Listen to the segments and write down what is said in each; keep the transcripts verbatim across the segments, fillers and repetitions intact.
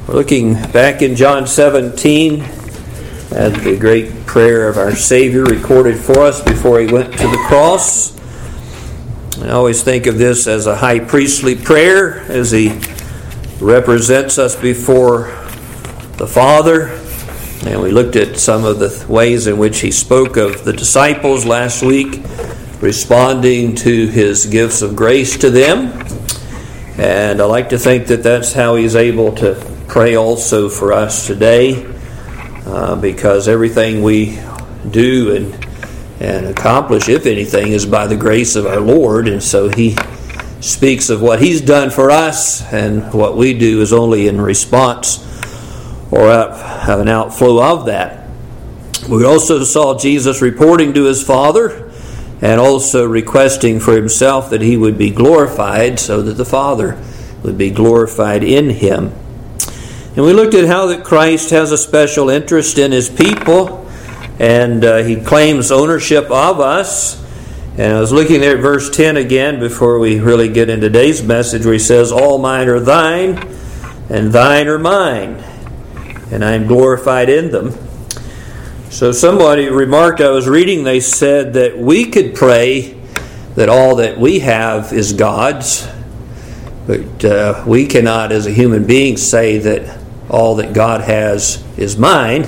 We're looking back in John seventeen at the great prayer of our Savior recorded for us before He went to the cross. I always think of this as a high priestly prayer as He represents us before the Father. And we looked at some of the ways in which He spoke of the disciples last week, responding to His gifts of grace to them. And I like to think that that's how He's able to pray also for us today, uh, because everything we do and and accomplish, if anything, is by the grace of our Lord. And so He speaks of what He's done for us, and what we do is only in response or have an outflow of that. We also saw Jesus reporting to His Father and also requesting for Himself that He would be glorified so that the Father would be glorified in Him. And we looked at how that Christ has a special interest in His people, and uh, He claims ownership of us. And I was looking there at verse ten again before we really get into today's message, where He says, "All mine are thine, and thine are mine, and I am glorified in them." So somebody remarked, I was reading, they said that we could pray that all that we have is God's, but uh, we cannot as a human being say that all that God has is mine.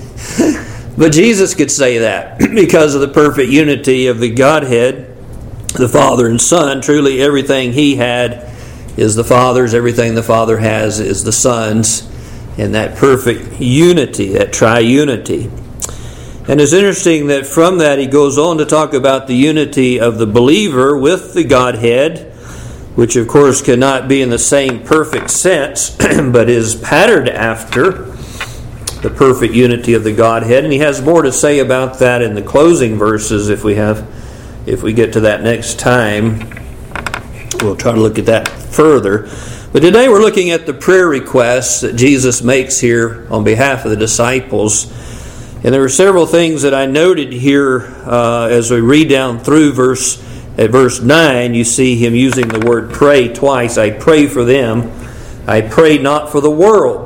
But Jesus could say that because of the perfect unity of the Godhead, the Father and Son. Truly everything He had is the Father's, everything the Father has is the Son's, in that perfect unity, that triunity. And it's interesting that from that He goes on to talk about the unity of the believer with the Godhead, which of course cannot be in the same perfect sense, but is patterned after the perfect unity of the Godhead. And He has more to say about that in the closing verses if we have, if we get to that next time. We'll try to look at that further. But today we're looking at the prayer requests that Jesus makes here on behalf of the disciples. And there are several things that I noted here uh, as we read down through verse At verse nine, you see Him using the word pray twice. I pray for them. I pray not for the world.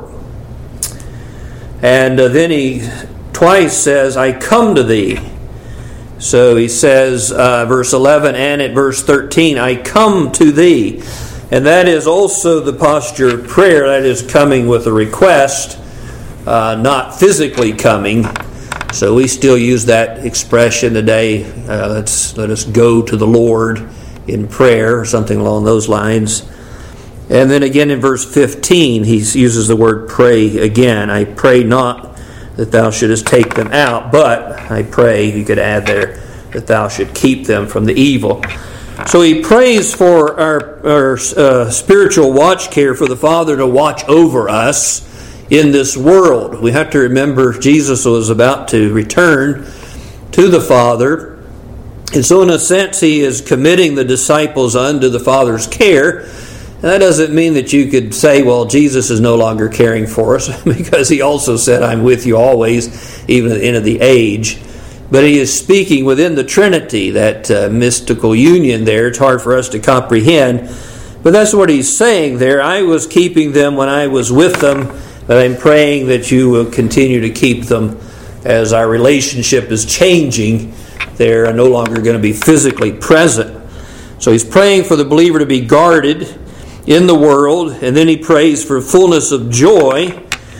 And uh, then He twice says, I come to Thee. So He says, uh, verse eleven and at verse thirteen, I come to Thee. And that is also the posture of prayer. That is coming with a request, uh, not physically coming. So we still use that expression today. Uh, let's let us go to the Lord in prayer, or something along those lines. And then again in verse fifteen, He uses the word pray again. I pray not that Thou shouldest take them out, but I pray, you could add there, that Thou should keep them from the evil. So He prays for our, our uh, spiritual watch care, for the Father to watch over us in this world. We have to remember Jesus was about to return to the Father. And so in a sense He is committing the disciples unto the Father's care. And that doesn't mean that you could say, well, Jesus is no longer caring for us, because He also said, I'm with you always, even at the end of the age. But He is speaking within the Trinity, that uh, mystical union there. It's hard for us to comprehend. But that's what He's saying there. I was keeping them when I was with them, but I'm praying that you will continue to keep them as our relationship is changing. They're no longer going to be physically present. So He's praying for the believer to be guarded in the world, and then He prays for fullness of joy,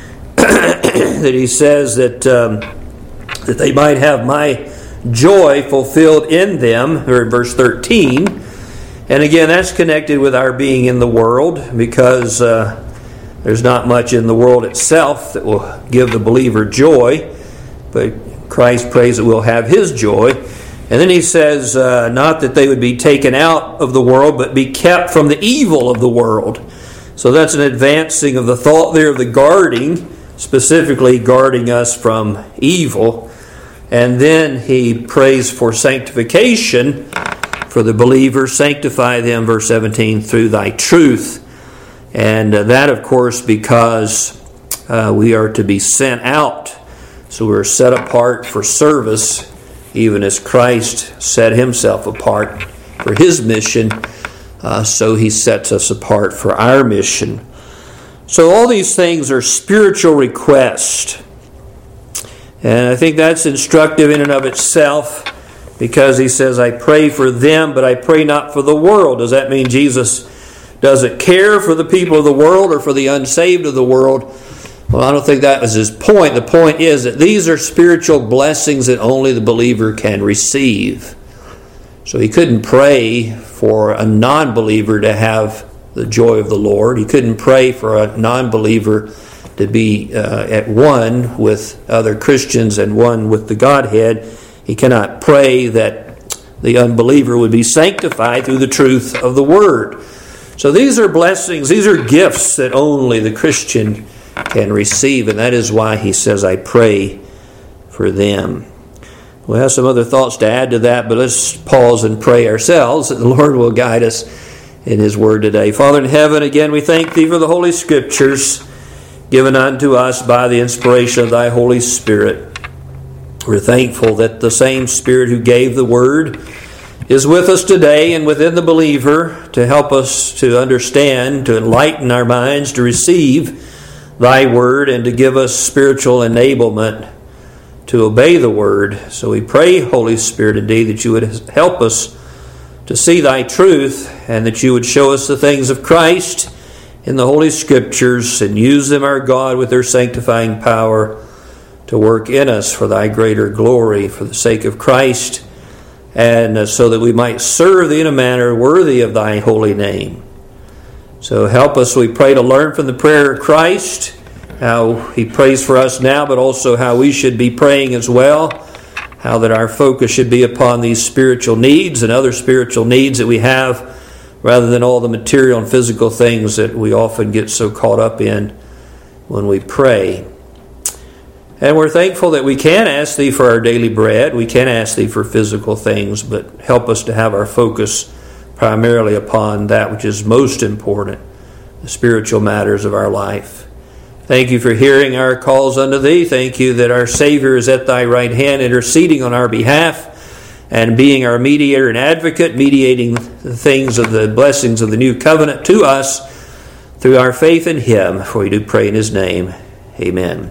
that He says that um, that they might have my joy fulfilled in them, or in verse thirteen. And again, that's connected with our being in the world, because uh, there's not much in the world itself that will give the believer joy, but Christ prays that we'll have His joy. And then He says, uh, not that they would be taken out of the world, but be kept from the evil of the world. So that's an advancing of the thought there of the guarding, specifically guarding us from evil. And then He prays for sanctification for the believer. Sanctify them, verse seventeen, through Thy truth. And uh, that, of course, because uh, we are to be sent out. So we're set apart for service, even as Christ set Himself apart for His mission. Uh, so He sets us apart for our mission. So all these things are spiritual requests. And I think that's instructive in and of itself, because he says, I pray for them, but I pray not for the world. Does that mean Jesus doesn't care for the people of the world or for the unsaved of the world? Well, I don't think that was his point. The point is that these are spiritual blessings that only the believer can receive. So he couldn't pray for a non-believer to have the joy of the Lord. He couldn't pray for a non-believer to be uh, at one with other Christians and one with the Godhead. He cannot pray that the unbeliever would be sanctified through the truth of the Word. So these are blessings, these are gifts that only the Christian can receive, and that is why he says, I pray for them. We'll have some other thoughts to add to that, but let's pause and pray ourselves that the Lord will guide us in His Word today. Father in heaven, again we thank Thee for the Holy Scriptures given unto us by the inspiration of Thy Holy Spirit. We're thankful that the same Spirit who gave the Word is with us today and within the believer to help us to understand, to enlighten our minds, to receive Thy Word, and to give us spiritual enablement to obey the Word. So we pray, Holy Spirit, indeed, that You would help us to see Thy truth, and that You would show us the things of Christ in the Holy Scriptures, and use them, our God, with their sanctifying power to work in us for Thy greater glory, for the sake of Christ, and so that we might serve Thee in a manner worthy of Thy holy name. So help us, we pray, to learn from the prayer of Christ, how He prays for us now, but also how we should be praying as well, how that our focus should be upon these spiritual needs and other spiritual needs that we have, rather than all the material and physical things that we often get so caught up in when we pray. And we're thankful that we can ask Thee for our daily bread. We can ask Thee for physical things, but help us to have our focus primarily upon that which is most important, the spiritual matters of our life. Thank You for hearing our calls unto Thee. Thank You that our Savior is at Thy right hand, interceding on our behalf, and being our mediator and advocate, mediating the things of the blessings of the new covenant to us through our faith in Him. For we do pray in His name. Amen.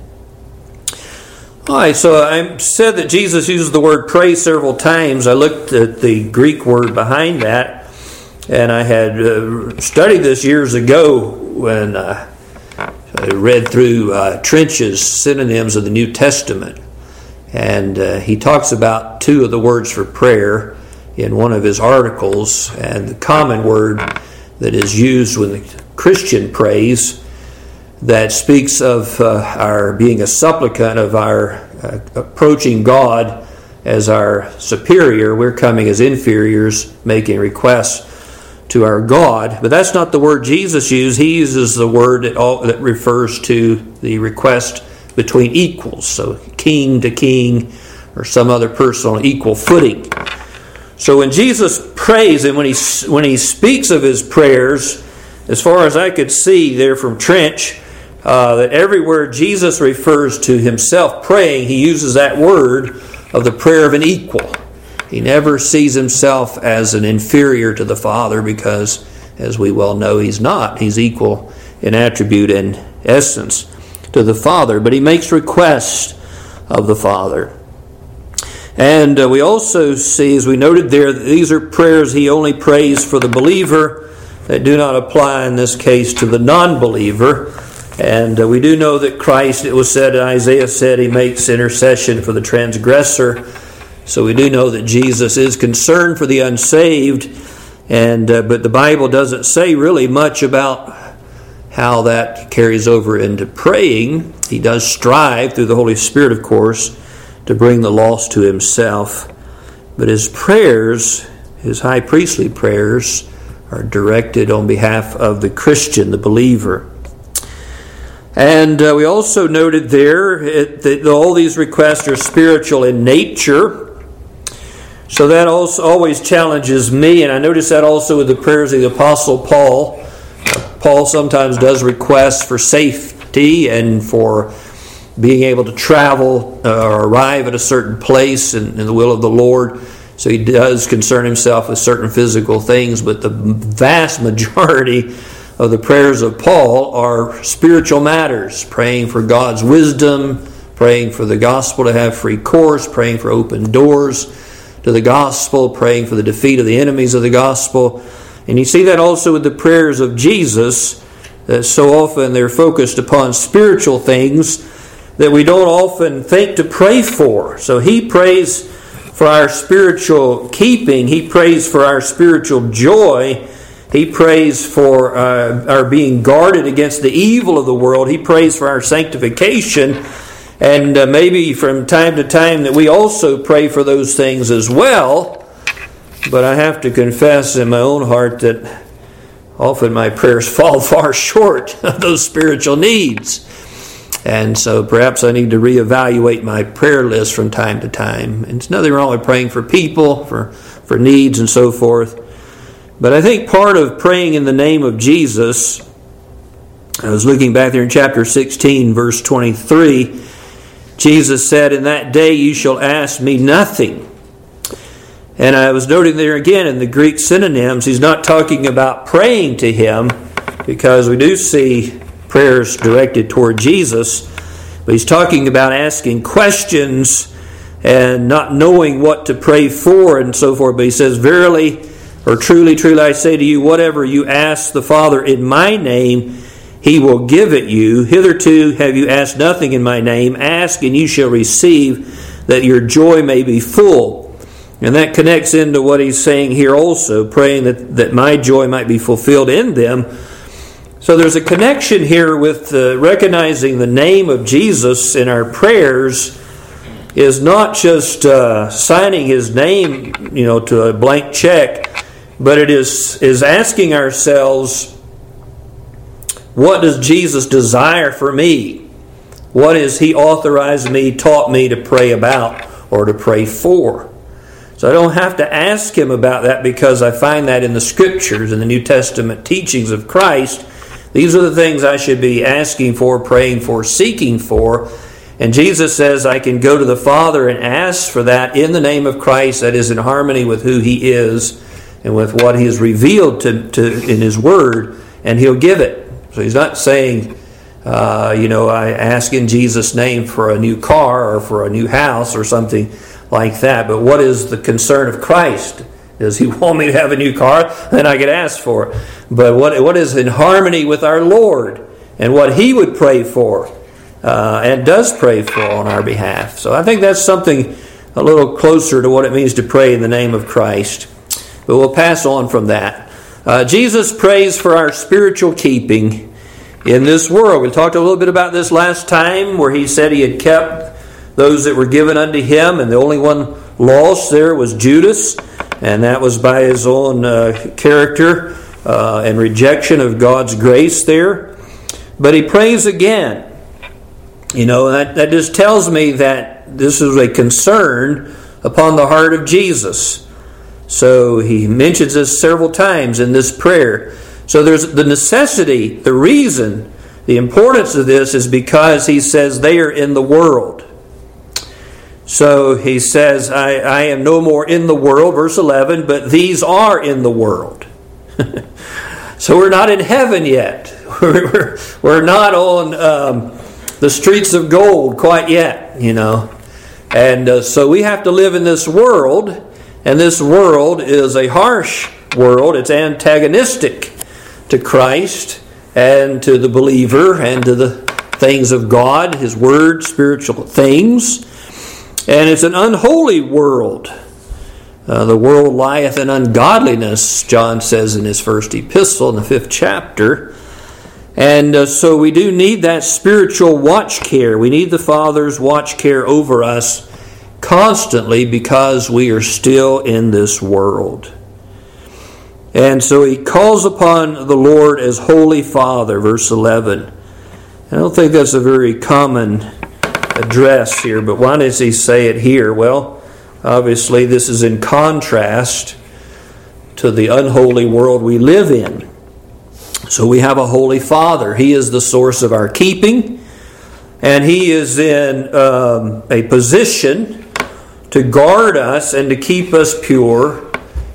All right, so I said that Jesus uses the word pray several times. I looked at the Greek word behind that, and I had uh, studied this years ago when uh, I read through uh, Trench's synonyms of the New Testament. And uh, he talks about two of the words for prayer in one of his articles, and the common word that is used when the Christian prays that speaks of uh, our being a supplicant, of our uh, approaching God as our superior. We're coming as inferiors, making requests to our God. But that's not the word Jesus used. He uses the word that, all, that refers to the request between equals, so king to king, or some other person on equal footing. So when Jesus prays, and when he when he speaks of his prayers, as far as I could see there from Trench, uh, that everywhere Jesus refers to himself praying, he uses that word of the prayer of an equal. He never sees himself as an inferior to the Father, because, as we well know, he's not. He's equal in attribute and essence to the Father, but he makes request of the Father. And uh, we also see, as we noted there, that these are prayers he only prays for the believer, that do not apply in this case to the non-believer. And uh, we do know that Christ, it was said, Isaiah said, he makes intercession for the transgressor. So we do know that Jesus is concerned for the unsaved, and uh, but the Bible doesn't say really much about how that carries over into praying. He does strive through the Holy Spirit, of course, to bring the lost to himself. But his prayers, his high priestly prayers, are directed on behalf of the Christian, the believer. And uh, we also noted there it, that all these requests are spiritual in nature. So that also always challenges me, and I notice that also with the prayers of the Apostle Paul. Paul sometimes does requests for safety and for being able to travel uh, or arrive at a certain place in, in the will of the Lord. So he does concern himself with certain physical things, but the vast majority of the prayers of Paul are spiritual matters, praying for God's wisdom, praying for the gospel to have free course, praying for open doors to the gospel, praying for the defeat of the enemies of the gospel. And you see that also with the prayers of Jesus, that so often they're focused upon spiritual things that we don't often think to pray for. So he prays for our spiritual keeping. He prays for our spiritual joy. He prays for uh, our being guarded against the evil of the world. He prays for our sanctification. And uh, maybe from time to time that we also pray for those things as well. But I have to confess in my own heart that often my prayers fall far short of those spiritual needs. And so perhaps I need to reevaluate my prayer list from time to time. And it's nothing wrong with praying for people, for, for needs and so forth. But I think part of praying in the name of Jesus, I was looking back there in chapter sixteen, verse twenty-three, Jesus said, "In that day you shall ask me nothing." And I was noting there again in the Greek synonyms, he's not talking about praying to him, because we do see prayers directed toward Jesus, but he's talking about asking questions and not knowing what to pray for and so forth. But he says, "Verily, or truly, truly I say to you, whatever you ask the Father in my name, he will give it you. Hitherto have you asked nothing in my name. Ask and you shall receive, that your joy may be full." And that connects into what he's saying here also, praying that, that my joy might be fulfilled in them. So there's a connection here with uh, recognizing the name of Jesus in our prayers is not just uh, signing his name, you know, to a blank check, but it is, is asking ourselves, what does Jesus desire for me? What has he authorized me, taught me to pray about or to pray for? So I don't have to ask him about that, because I find that in the Scriptures, in the New Testament teachings of Christ. These are the things I should be asking for, praying for, seeking for. And Jesus says I can go to the Father and ask for that in the name of Christ, that is in harmony with who he is and with what he has revealed to, to in his Word, and he'll give it. So he's not saying, uh, you know, I ask in Jesus' name for a new car or for a new house or something like that. But what is the concern of Christ? Does he want me to have a new car? Then I could ask for it. But what what is in harmony with our Lord and what he would pray for uh, and does pray for on our behalf. So I think that's something a little closer to what it means to pray in the name of Christ. But we'll pass on from that. Uh, Jesus prays for our spiritual keeping in this world. We talked a little bit about this last time, where he said he had kept those that were given unto him, and the only one lost there was Judas, and that was by his own uh, character uh, and rejection of God's grace there. But he prays again. You know, that, that just tells me that this is a concern upon the heart of Jesus. So he mentions this several times in this prayer. So there's the necessity, the reason, the importance of this is because he says they are in the world. So he says, I, I am no more in the world, verse eleven, but these are in the world. So we're not in heaven yet. We're, we're not on um, the streets of gold quite yet, you know. And uh, so we have to live in this world, and this world is a harsh world. It's antagonistic to Christ and to the believer and to the things of God, his word, spiritual things. And it's an unholy world. Uh, the world lieth in ungodliness, John says in his first epistle in the fifth chapter. And uh, so we do need that spiritual watch care. We need the Father's watch care over us constantly, because we are still in this world. And so he calls upon the Lord as Holy Father, verse eleven. I don't think that's a very common address here, but why does he say it here? Well, obviously this is in contrast to the unholy world we live in. So we have a Holy Father. He is the source of our keeping, and he is in um, a position to guard us and to keep us pure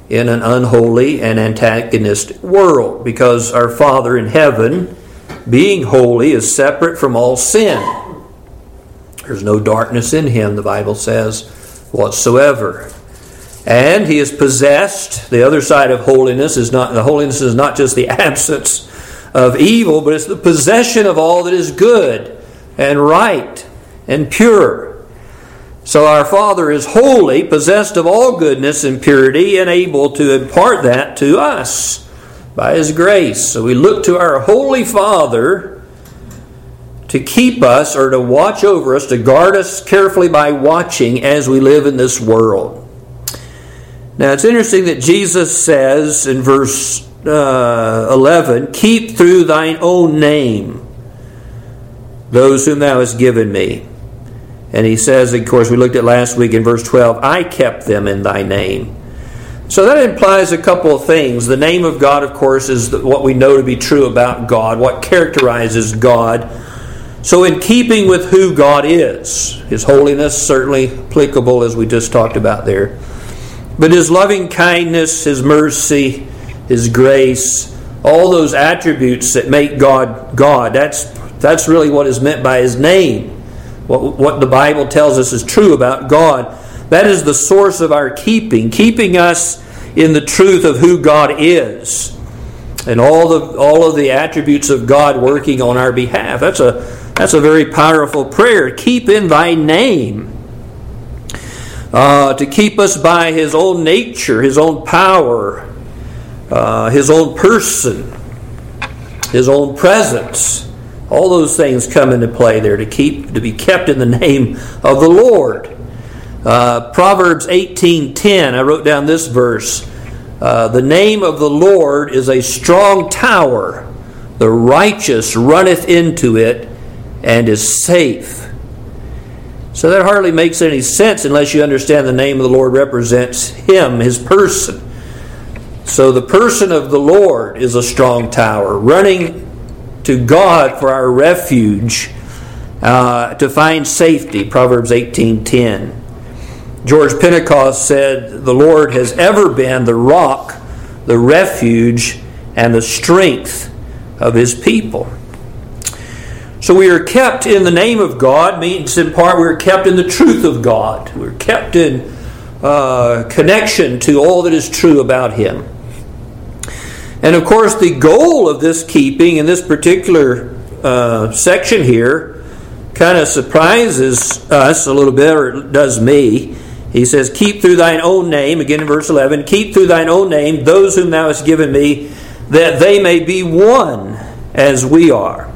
in an unholy and antagonistic world, because our Father in heaven, being holy, is separate from all sin. There's no darkness in him, the Bible says, whatsoever. And he is possessed. The other side of holiness is not, the holiness is not just the absence of evil, but it's the possession of all that is good and right and pure. So our Father is holy, possessed of all goodness and purity, and able to impart that to us by His grace. So we look to our Holy Father to keep us, or to watch over us, to guard us carefully by watching as we live in this world. Now it's interesting that Jesus says in verse uh, eleven, "Keep through thine own name those whom thou hast given me." And he says, of course, we looked at last week in verse twelve, "I kept them in thy name." So that implies a couple of things. The name of God, of course, is what we know to be true about God, what characterizes God. So in keeping with who God is, His holiness, certainly applicable as we just talked about there, but His loving kindness, His mercy, His grace, all those attributes that make God God, that's, that's really what is meant by His name. What, what the Bible tells us is true about God. That is the source of our keeping, keeping us in the truth of who God is, and all the all of the attributes of God working on our behalf. That's a that's a very powerful prayer. Keep in thy name, uh, to keep us by His own nature, His own power, uh, His own person, His own presence. All those things come into play there, to keep to be kept in the name of the Lord. Uh, Proverbs eighteen ten, I wrote down this verse. Uh, the name of the Lord is a strong tower. The righteous runneth into it and is safe. So that hardly makes any sense unless you understand the name of the Lord represents Him, His person. So the person of the Lord is a strong tower, running to God for our refuge, uh, to find safety. Proverbs eighteen ten. George Pentecost said, "The Lord has ever been the rock, the refuge, and the strength of His people." So we are kept in the name of God, means in part we are kept in the truth of God. We're kept in uh, connection to all that is true about Him. And of course, the goal of this keeping in this particular uh, section here kind of surprises us a little bit, or it does me. He says, "Keep through thine own name," again in verse eleven, "Keep through thine own name those whom thou hast given me, that they may be one as we are."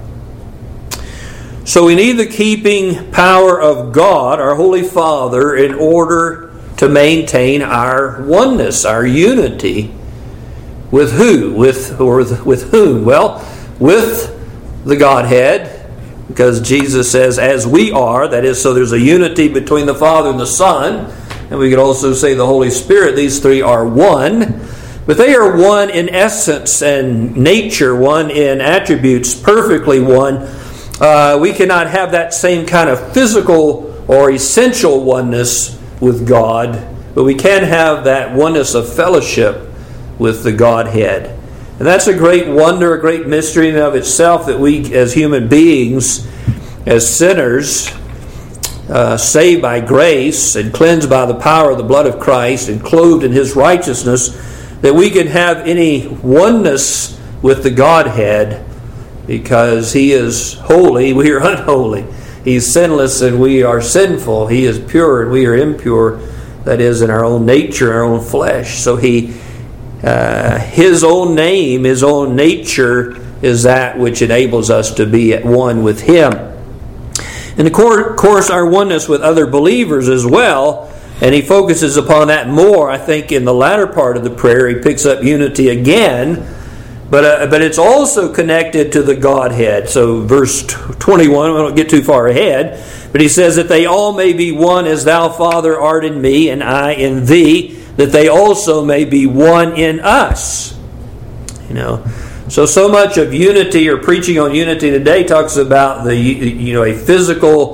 So we need the keeping power of God, our Holy Father, in order to maintain our oneness, our unity. With who? With or with, with whom? Well, with the Godhead, because Jesus says, "As we are," that is, so there's a unity between the Father and the Son, and we could also say the Holy Spirit. These three are one, but they are one in essence and nature, one in attributes, perfectly one. Uh, we cannot have that same kind of physical or essential oneness with God, but we can have that oneness of fellowship with the Godhead. And that's a great wonder, a great mystery in and of itself, that we as human beings, as sinners, uh, saved by grace and cleansed by the power of the blood of Christ and clothed in His righteousness, that we can have any oneness with the Godhead, because He is holy, we are unholy. He's sinless and we are sinful. He is pure and we are impure, that is, in our own nature, our own flesh. So He Uh, His own name, His own nature is that which enables us to be at one with Him. And of course, our oneness with other believers as well, and he focuses upon that more, I think, in the latter part of the prayer. He picks up unity again, but uh, but it's also connected to the Godhead. So verse twenty-one, we don't get too far ahead, but he says that they all may be one as thou, Father, art in me, and I in thee, that they also may be one in us. You know, so so much of unity, or preaching on unity today, talks about the you know a physical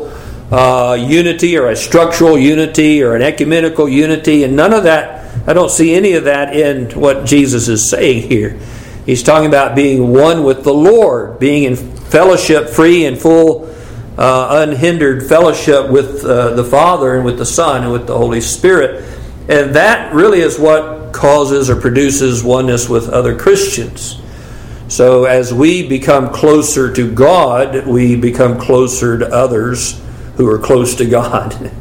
uh, unity or a structural unity or an ecumenical unity, and none of that. I don't see any of that in what Jesus is saying here. He's talking about being one with the Lord, being in fellowship, free and full, uh, unhindered fellowship with uh, the Father and with the Son and with the Holy Spirit. And that really is what causes or produces oneness with other Christians. So as we become closer to God, we become closer to others who are close to God.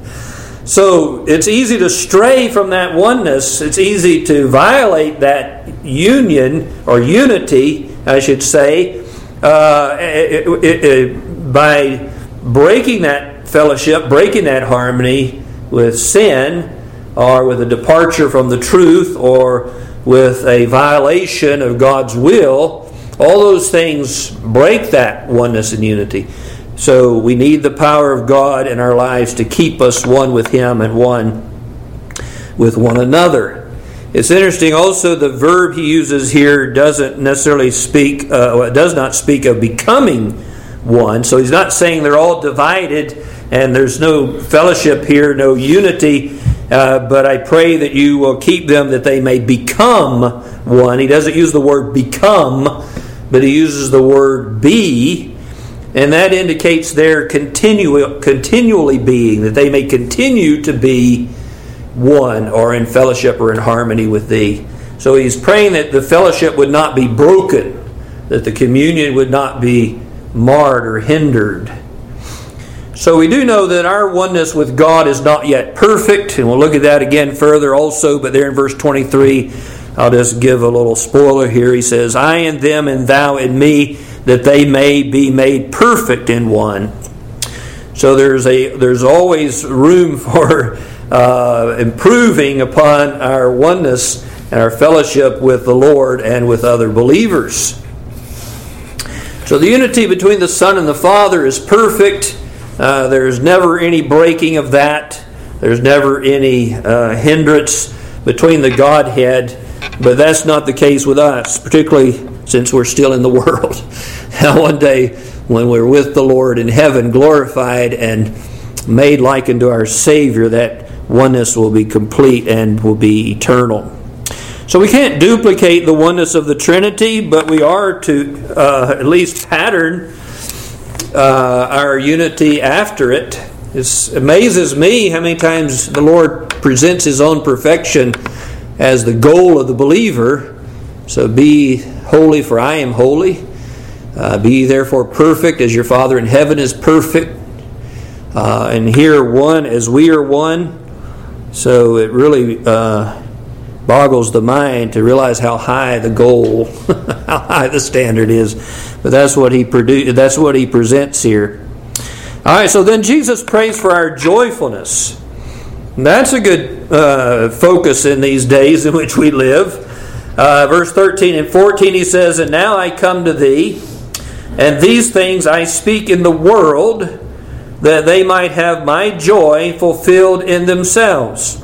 So it's easy to stray from that oneness. It's easy to violate that union or unity, I should say, uh, it, it, it, by breaking that fellowship, breaking that harmony with sin, or with a departure from the truth, or with a violation of God's will. All those things break that oneness and unity. So we need the power of God in our lives to keep us one with Him and one with one another. It's interesting also the verb he uses here doesn't necessarily speak, uh, does not speak of becoming one. So he's not saying they're all divided and there's no fellowship here, no unity. Uh, but I pray that you will keep them that they may become one. He doesn't use the word become, but he uses the word be. And that indicates their continu- continually being, that they may continue to be one or in fellowship or in harmony with Thee. So he's praying that the fellowship would not be broken, that the communion would not be marred or hindered. So we do know that our oneness with God is not yet perfect, and we'll look at that again further also, but there in verse twenty-three, I'll just give a little spoiler here. He says, I in them and thou in me, that they may be made perfect in one. So there's a there's always room for uh, improving upon our oneness and our fellowship with the Lord and with other believers. So the unity between the Son and the Father is perfect. Uh, there's never any breaking of that. There's never any uh, hindrance between the Godhead. But that's not the case with us, particularly since we're still in the world. Now one day when we're with the Lord in heaven, glorified and made like unto our Savior, that oneness will be complete and will be eternal. So we can't duplicate the oneness of the Trinity, but we are to uh, at least pattern uh, our unity after it. It amazes me how many times the Lord presents His own perfection as the goal of the believer. So be holy, for I am holy. Uh, be therefore perfect as your Father in heaven is perfect. Uh, and here one as we are one. So it really uh, boggles the mind to realize how high the goal, how high the standard is. But that's what he produ- That's what he presents here. All right. So then Jesus prays for our joyfulness. And that's a good uh, focus in these days in which we live. Uh, verse thirteen and fourteen, he says, And now I come to thee, and these things I speak in the world, that they might have my joy fulfilled in themselves.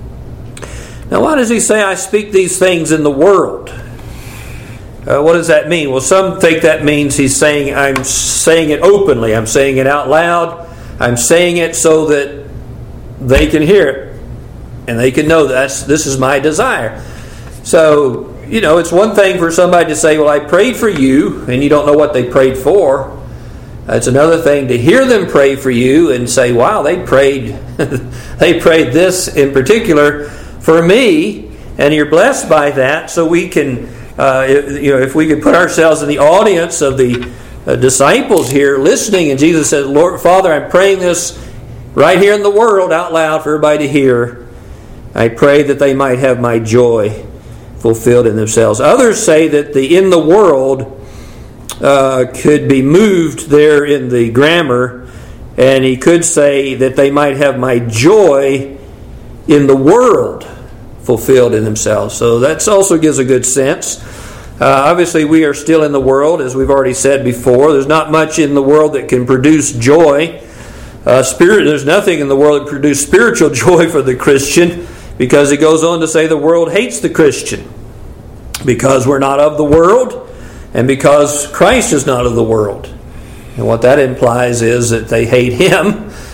Now, why does he say I speak these things in the world? Uh, what does that mean? Well, some think that means he's saying I'm saying it openly. I'm saying it out loud. I'm saying it so that they can hear it. And they can know that's this is my desire. So, you know, it's one thing for somebody to say, well, I prayed for you, and you don't know what they prayed for. It's another thing to hear them pray for you and say, wow, they prayed they prayed this in particular for me, and you're blessed by that. So we can, uh, you know, if we could put ourselves in the audience of the uh, disciples here listening, and Jesus says, Lord, Father, I'm praying this right here in the world out loud for everybody to hear. I pray that they might have my joy fulfilled in themselves. Others say that the in the world uh, could be moved there in the grammar, and he could say that they might have my joy in the world fulfilled in themselves. So that also gives a good sense. Uh, obviously, we are still in the world, as we've already said before. There's not much in the world that can produce joy. Uh, spirit, there's nothing in the world that produces spiritual joy for the Christian, because he goes on to say the world hates the Christian because we're not of the world and because Christ is not of the world. And what that implies is that they hate Him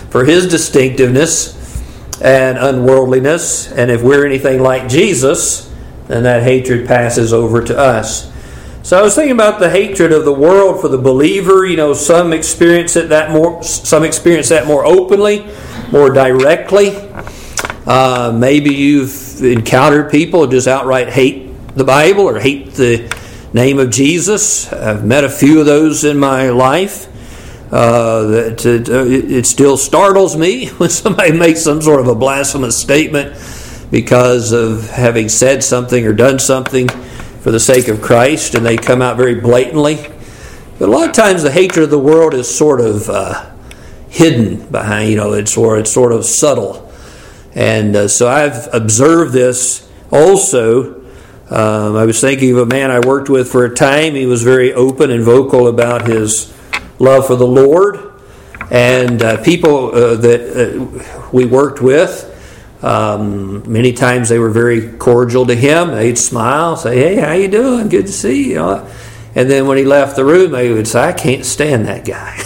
for His distinctiveness and unworldliness. And if we're anything like Jesus, then that hatred passes over to us. So I was thinking about the hatred of the world for the believer. You know, some experience it that more, some experience that more openly, more directly. Uh, maybe you've encountered people who just outright hate the Bible or hate the name of Jesus. I've met a few of those in my life. Uh, that it, it still startles me when somebody makes some sort of a blasphemous statement because of having said something or done something for the sake of Christ, and they come out very blatantly. But a lot of times the hatred of the world is sort of uh, hidden behind, you know, it's, or it's sort of subtle. And uh, so I've observed this also. Um, I was thinking of a man I worked with for a time. He was very open and vocal about his love for the Lord. And uh, people uh, that uh, we worked with, Um, many times they were very cordial to him. They'd smile, say, "Hey, how you doing? Good to see you." And then when he left the room, they would say, "I can't stand that guy."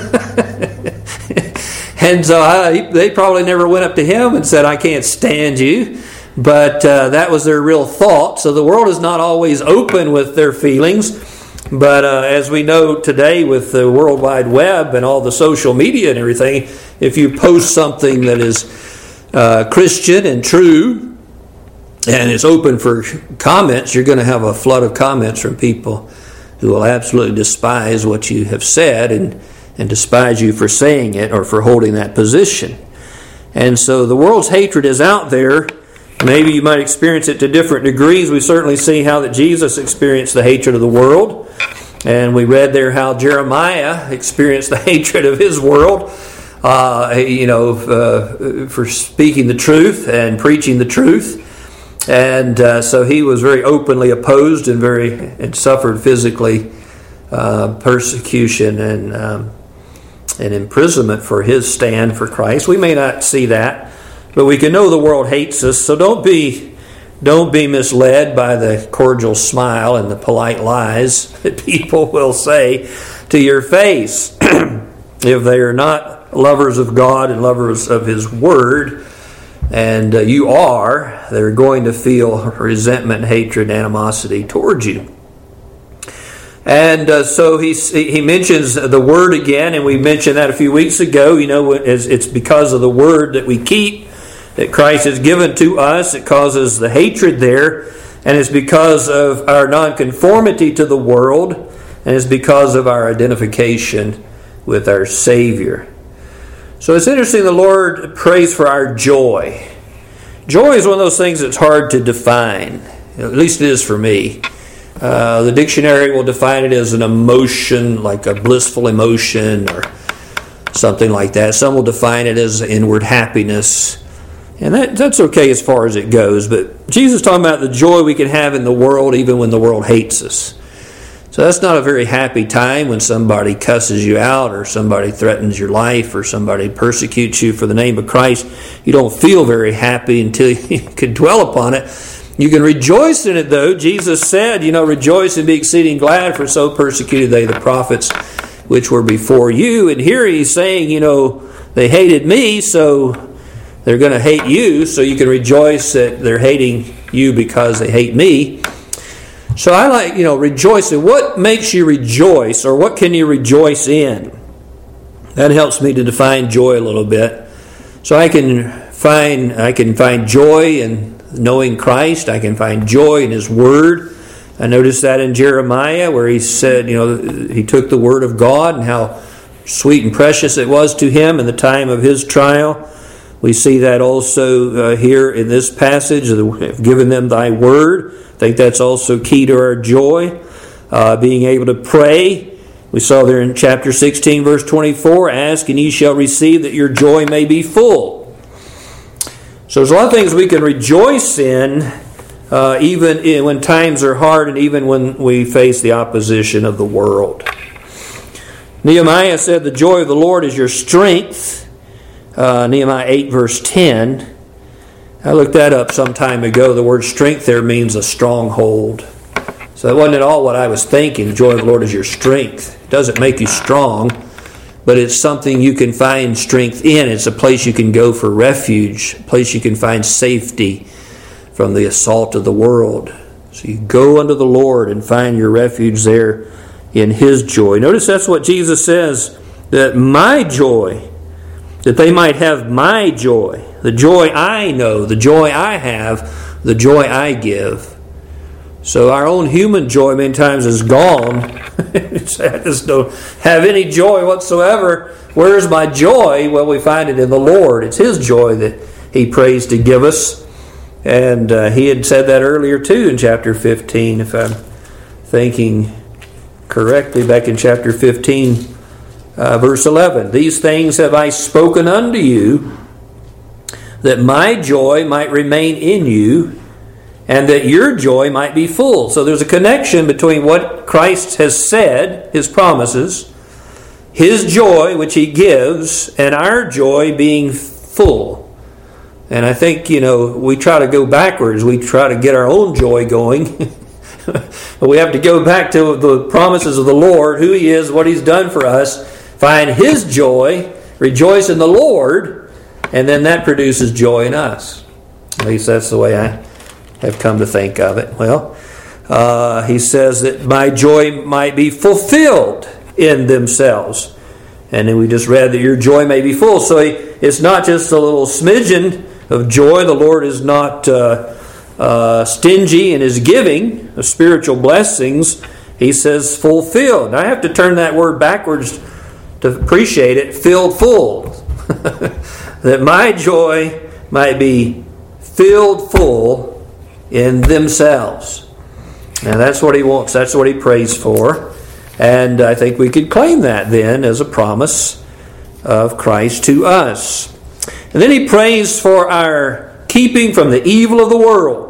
And so I, they probably never went up to him and said, "I can't stand you." But uh, that was their real thought. So the world is not always open with their feelings. But uh, as we know today with the World Wide Web and all the social media and everything, if you post something that is Uh, Christian and true, and it's open for comments, you're going to have a flood of comments from people who will absolutely despise what you have said and, and despise you for saying it or for holding that position. And so the world's hatred is out there. Maybe you might experience it to different degrees. We certainly see how that Jesus experienced the hatred of the world. And we read there how Jeremiah experienced the hatred of his world. Uh, you know, uh, for speaking the truth and preaching the truth. And uh, so he was very openly opposed and very and suffered physically uh, persecution and um, and imprisonment for his stand for Christ. We may not see that, but we can know the world hates us. So don't be don't be misled by the cordial smile and the polite lies that people will say to your face if they are not lovers of God and lovers of His Word, and uh, you are, they're going to feel resentment, hatred, animosity towards you. And uh, so he he mentions the Word again, and we mentioned that a few weeks ago. You know, it's because of the Word that we keep, that Christ has given to us. It causes the hatred there, and it's because of our nonconformity to the world, and it's because of our identification with our Savior. So it's interesting, the Lord prays for our joy. Joy is one of those things that's hard to define. At least it is for me. Uh, the dictionary will define it as an emotion, like a blissful emotion or something like that. Some will define it as inward happiness. And that, that's okay as far as it goes. But Jesus is talking about the joy we can have in the world even when the world hates us. So that's not a very happy time when somebody cusses you out or somebody threatens your life or somebody persecutes you for the name of Christ. You don't feel very happy until you can dwell upon it. You can rejoice in it, though. Jesus said, you know, rejoice and be exceeding glad, for so persecuted they the prophets which were before you. And here he's saying, you know, they hated me, so they're going to hate you. So you can rejoice that they're hating you because they hate me. So I like, you know, rejoicing. What makes you rejoice, or what can you rejoice in? That helps me to define joy a little bit. So I can find I can find joy in knowing Christ. I can find joy in His Word. I noticed that in Jeremiah, where he said, you know, he took the Word of God and how sweet and precious it was to him in the time of his trial. We see that also uh, here in this passage, I've given them thy word. I think that's also key to our joy. Uh, being able to pray. We saw there in chapter sixteen, verse twenty-four, ask and ye shall receive, that your joy may be full. So there's a lot of things we can rejoice in, uh, even in, when times are hard and even when we face the opposition of the world. Nehemiah said, the joy of the Lord is your strength. Uh, Nehemiah eight, verse ten. I looked that up some time ago. The word strength there means a stronghold. So that wasn't at all what I was thinking. The joy of the Lord is your strength. It doesn't make you strong, but it's something you can find strength in. It's a place you can go for refuge, a place you can find safety from the assault of the world. So you go unto the Lord and find your refuge there in His joy. Notice that's what Jesus says, that my joy, that they might have my joy, the joy I know, the joy I have, the joy I give. So our own human joy many times is gone. I just don't have any joy whatsoever. Where's my joy? Well, we find it in the Lord. It's His joy that He prays to give us. And uh, He had said that earlier too in chapter fifteen, if I'm thinking correctly, back in chapter fifteen, uh, verse eleven. These things have I spoken unto you, that my joy might remain in you, and that your joy might be full. So there's a connection between what Christ has said, His promises, His joy which He gives, and our joy being full. And I think, you know, we try to go backwards. We try to get our own joy going. But we have to go back to the promises of the Lord, who He is, what He's done for us, find His joy, rejoice in the Lord, and then that produces joy in us. At least that's the way I have come to think of it. Well, uh, He says that my joy might be fulfilled in themselves. And then we just read that your joy may be full. So he, it's not just a little smidgen of joy. The Lord is not uh, uh, stingy in His giving of spiritual blessings. He says fulfilled. Now I have to turn that word backwards to appreciate it. Filled full. That my joy might be filled full in themselves. Now that's what He wants. That's what He prays for. And I think we could claim that then as a promise of Christ to us. And then He prays for our keeping from the evil of the world.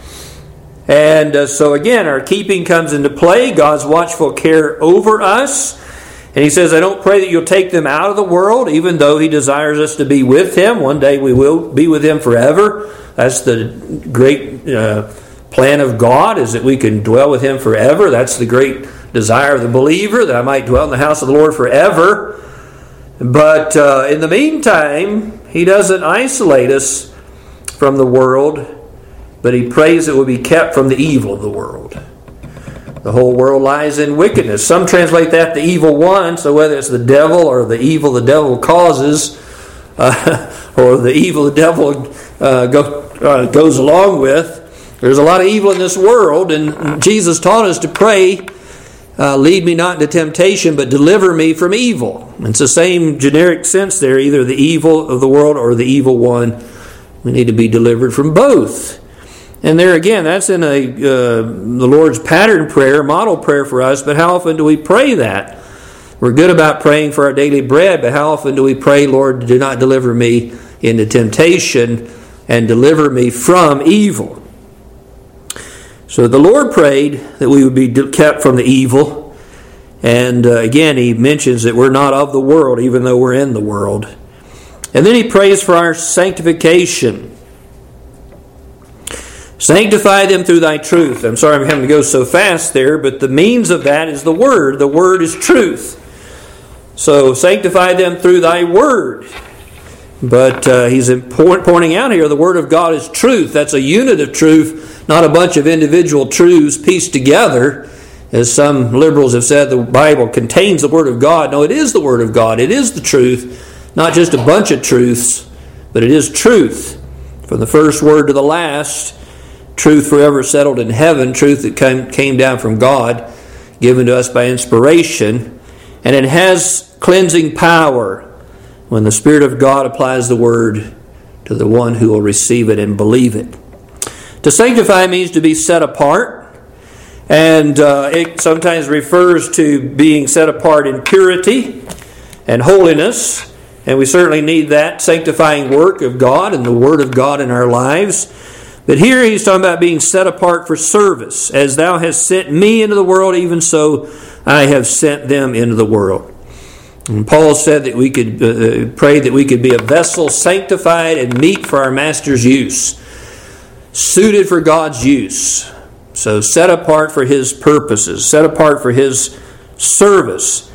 And uh, so again, our keeping comes into play. God's watchful care over us. And He says, I don't pray that you'll take them out of the world, even though He desires us to be with Him. One day we will be with Him forever. That's the great uh, plan of God, is that we can dwell with Him forever. That's the great desire of the believer, that I might dwell in the house of the Lord forever. But uh, in the meantime, He doesn't isolate us from the world, but He prays that we'll be kept from the evil of the world. The whole world lies in wickedness. Some translate that the evil one, so whether it's the devil or the evil the devil causes, uh, or the evil the devil uh, go, uh, goes along with, there's a lot of evil in this world, and Jesus taught us to pray, uh, lead me not into temptation, but deliver me from evil. It's the same generic sense there, either the evil of the world or the evil one. We need to be delivered from both. And there again, that's in a uh, the Lord's pattern prayer, model prayer for us, but how often do we pray that? We're good about praying for our daily bread, but how often do we pray, Lord, do not deliver me into temptation and deliver me from evil? So the Lord prayed that we would be kept from the evil. And uh, again, He mentions that we're not of the world, even though we're in the world. And then He prays for our sanctification. Sanctify them through Thy truth. I'm sorry I'm having to go so fast there, but the means of that is the Word. The Word is truth. So sanctify them through Thy Word. But uh, he's pointing out here the Word of God is truth. That's a unit of truth, not a bunch of individual truths pieced together. As some liberals have said, the Bible contains the Word of God. No, it is the Word of God. It is the truth. Not just a bunch of truths, but it is truth. From the first word to the last, truth forever settled in heaven, truth that came, came down from God, given to us by inspiration. And it has cleansing power when the Spirit of God applies the Word to the one who will receive it and believe it. To sanctify means to be set apart. And uh, it sometimes refers to being set apart in purity and holiness. And we certainly need that sanctifying work of God and the Word of God in our lives. But here he's talking about being set apart for service. As Thou hast sent me into the world, even so I have sent them into the world. And Paul said that we could uh, pray that we could be a vessel sanctified and meet for our Master's use. Suited for God's use. So set apart for His purposes. Set apart for His service.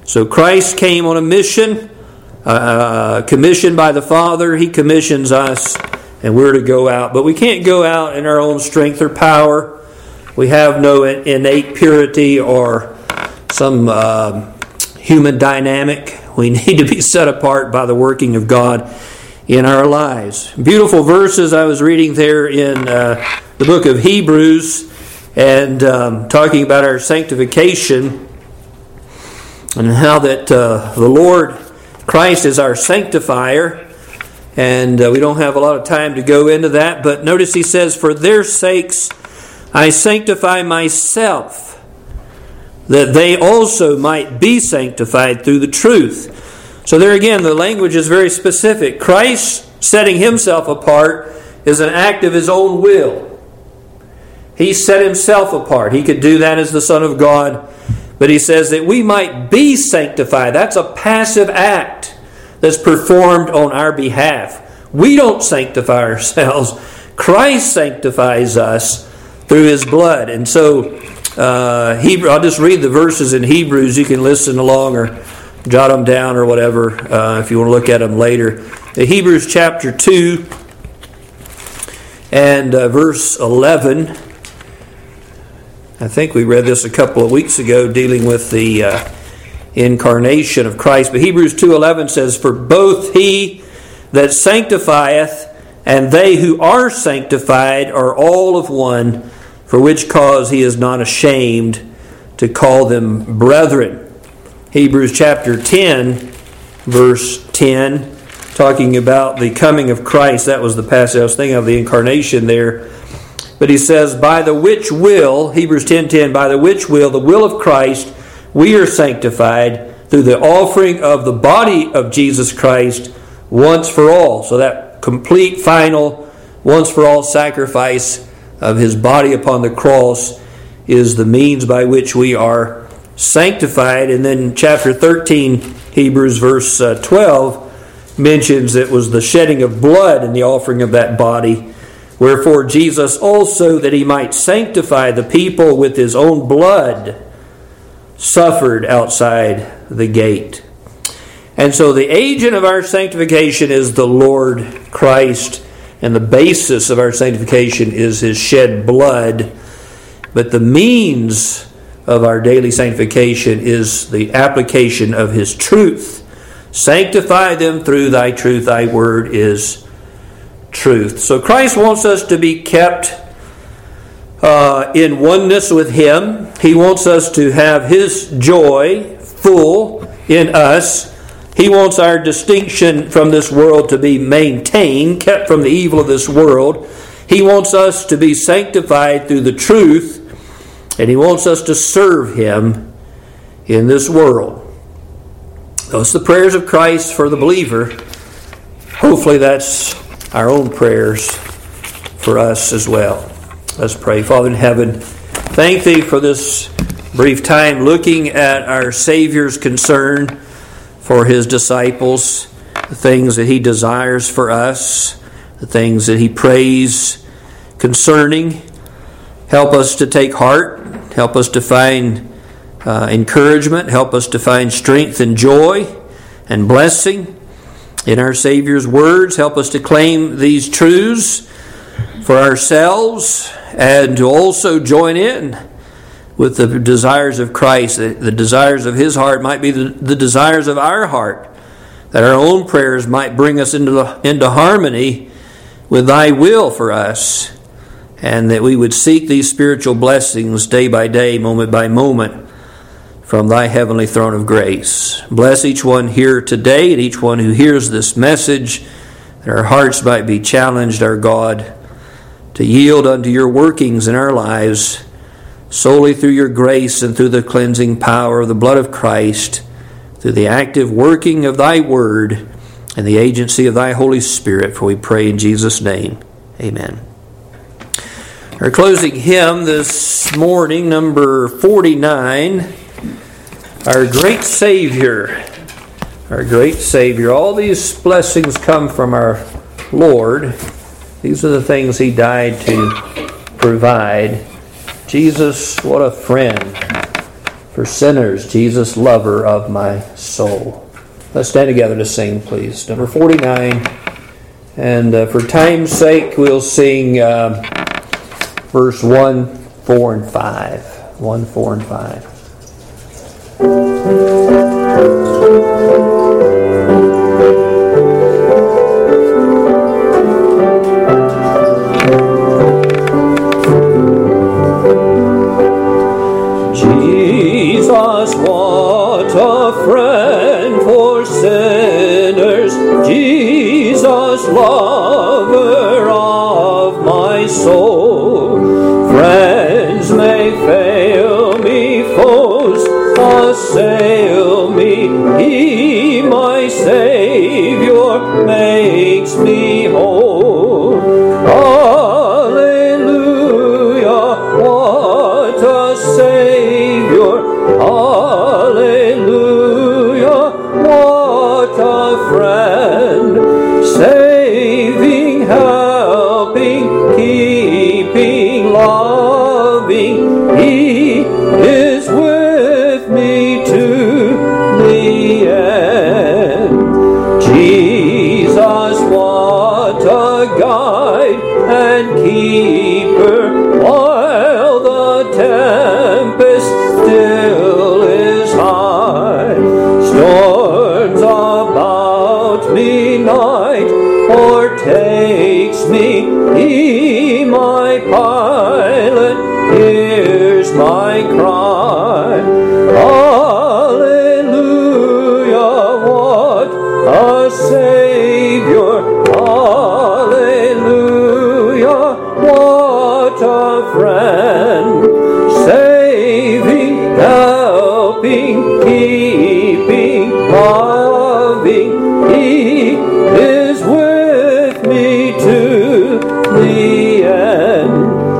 So Christ came on a mission, uh, commissioned by the Father. He commissions us, and we're to go out. But we can't go out in our own strength or power. We have no innate purity or some uh, human dynamic. We need to be set apart by the working of God in our lives. Beautiful verses I was reading there in uh, the book of Hebrews, and um, talking about our sanctification, and how that uh, the Lord Christ is our sanctifier. And uh, we don't have a lot of time to go into that, but notice he says, "For their sakes I sanctify myself, that they also might be sanctified through the truth." So there again, the language is very specific. Christ setting himself apart is an act of his own will. He set himself apart. He could do that as the Son of God. But he says that we might be sanctified. That's a passive act that's performed on our behalf. We don't sanctify ourselves. Christ sanctifies us through his blood. And so, uh, Hebrew, I'll just read the verses in Hebrews. You can listen along or jot them down or whatever uh, if you want to look at them later. The Hebrews chapter two and uh, verse eleven. I think we read this a couple of weeks ago, dealing with the uh, incarnation of Christ. But Hebrews two eleven says, "For both he that sanctifieth and they who are sanctified are all of one, for which cause he is not ashamed to call them brethren." Hebrews chapter ten, verse ten, talking about the coming of Christ. That was the passage I was thinking of, the incarnation there. But he says, "By the which will," Hebrews ten ten, "by the which will, the will of Christ, we are sanctified through the offering of the body of Jesus Christ once for all." So that complete, final, once for all sacrifice of his body upon the cross is the means by which we are sanctified. And then chapter thirteen, Hebrews verse twelve, mentions it was the shedding of blood in the offering of that body. "Wherefore Jesus also, that he might sanctify the people with his own blood, suffered outside the gate." And so the agent of our sanctification is the Lord Christ, and the basis of our sanctification is his shed blood. But the means of our daily sanctification is the application of his truth. "Sanctify them through thy truth, thy word is truth." So Christ wants us to be kept uh, in oneness with him. He wants us to have his joy full in us. He wants our distinction from this world to be maintained, kept from the evil of this world. He wants us to be sanctified through the truth, and he wants us to serve him in this world. Those are the prayers of Christ for the believer. Hopefully that's our own prayers for us as well. Let's pray. Father in heaven, thank thee for this brief time looking at our Savior's concern for his disciples, the things that he desires for us, the things that he prays concerning. Help us to take heart. Help us to find uh, encouragement. Help us to find strength and joy and blessing in our Savior's words. Help us to claim these truths for ourselves and to also join in with the desires of Christ. The, the desires of his heart might be the, the desires of our heart, that our own prayers might bring us into, the, into harmony with thy will for us, and that we would seek these spiritual blessings day by day, moment by moment, from thy heavenly throne of grace. Bless each one here today and each one who hears this message, that our hearts might be challenged, our God, to yield unto your workings in our lives solely through your grace and through the cleansing power of the blood of Christ, through the active working of thy word and the agency of thy Holy Spirit. For we pray in Jesus' name. Amen. Our closing hymn this morning, number forty-nine, Our Great Savior. Our Great Savior. All these blessings come from our Lord. These are the things he died to provide. Jesus, what a friend. for sinners, Jesus, lover of my soul. Let's stand together to sing, please. Number forty-nine. And uh, for time's sake, we'll sing uh, verse one, four, and five. one, four, and five. Jesus, what a friend for sinners. Jesus, lover of my soul. Friends may fail me, foes assail me. He, my Savior, makes me whole. Hallelujah, what a Savior. Hallelujah, what a friend. Saving, helping, keeping, loving. He is with me to the end. Jesus, what a guide and keeper, while the tempest still is high. Storms about me night o'ertakes me. He, my pilot, hears my cry. Hallelujah, what a Savior. Hallelujah, what a friend. Saving, helping, keeping, loving. He is with me to the end.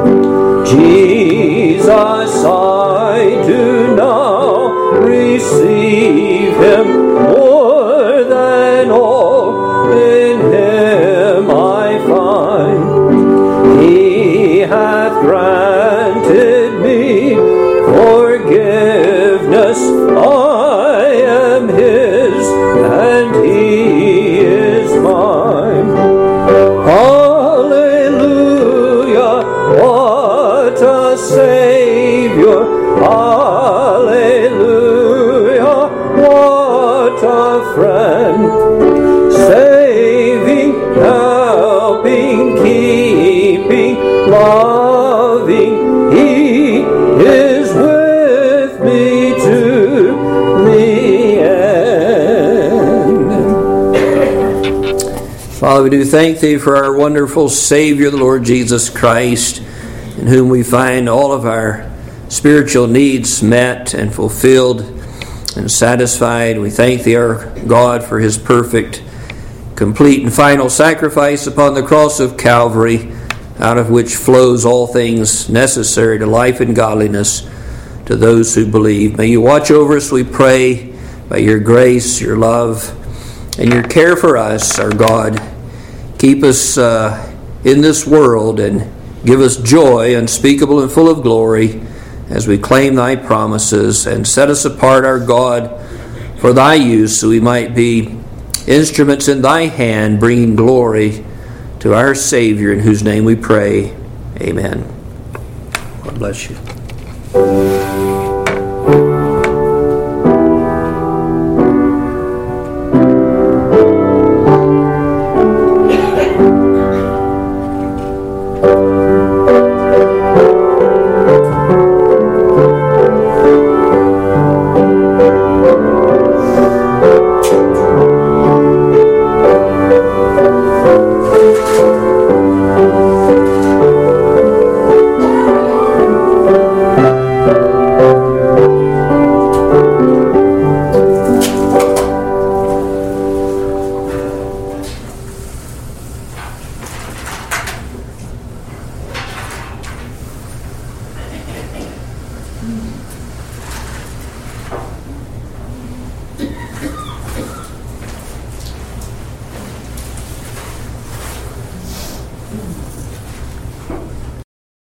Jesus, I do now receive Him more than all. In Him I find He hath granted me forgiveness. I am His and He is mine. Hallelujah, what a Savior. Hallelujah, what a friend. Saving, helping, keeping, loving. He is with me to the end. Father, we do thank Thee for our wonderful Savior, the Lord Jesus Christ, in whom we find all of our spiritual needs met and fulfilled and satisfied. We thank Thee, our God, for His perfect, complete, and final sacrifice upon the cross of Calvary, out of which flows all things necessary to life and godliness to those who believe. May You watch over us, we pray, by Your grace, Your love, and Your care for us, our God. Keep us uh, in this world and give us joy unspeakable and full of glory as we claim Thy promises, and set us apart, our God, for Thy use, so we might be instruments in Thy hand, bringing glory to our Savior, in whose name we pray. Amen. God bless you.